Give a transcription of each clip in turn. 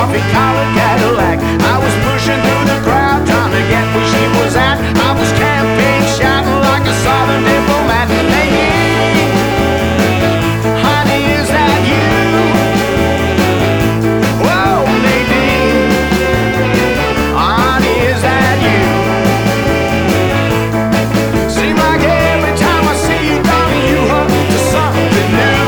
coffee colored Cadillac. I was pushing through the crowd trying to get where she was at. I was campaign shouting like a southern diplomat. Lady, honey, is that you? Whoa, lady, honey, is that you? Seems like every time I see you, darling, you up to something new.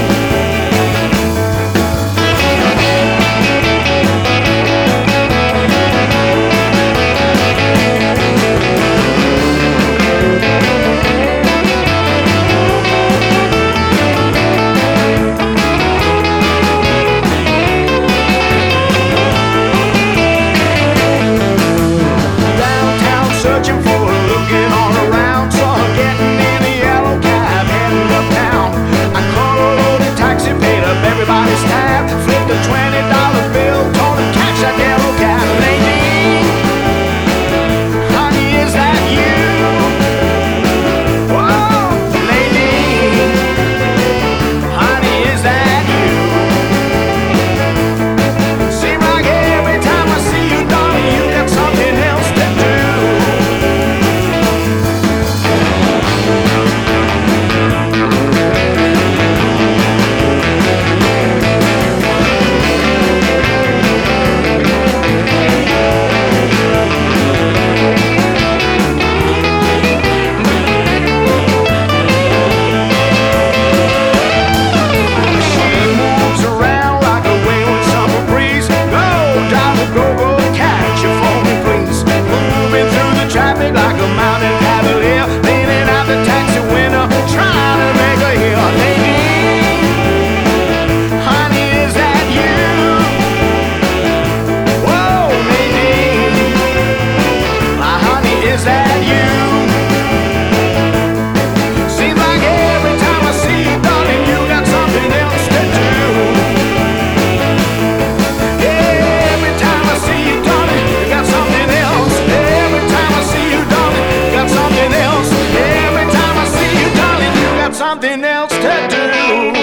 Searching for her, looking all around. Saw her getting in a yellow cab, heading uptown. I called a loaded taxi, paid up everybody's tab, flipped a $20 bill, told him catch that yellow cab. Lady, honey, is that you? Whoa, lady, honey, is that you? Seems like every time I see you, darling, you got something else to do. Traffic like a mountain cavalier, leaning out the taxi window, trying to make a hill. Lady, honey, is that you? Whoa, lady, my honey, is that you? Seems like every time I see you, darling, you got something else to do. Every time I see you, darling, you got something else. Every time I see you, darling, got something else. Every time I see you, darling, you got something else to do.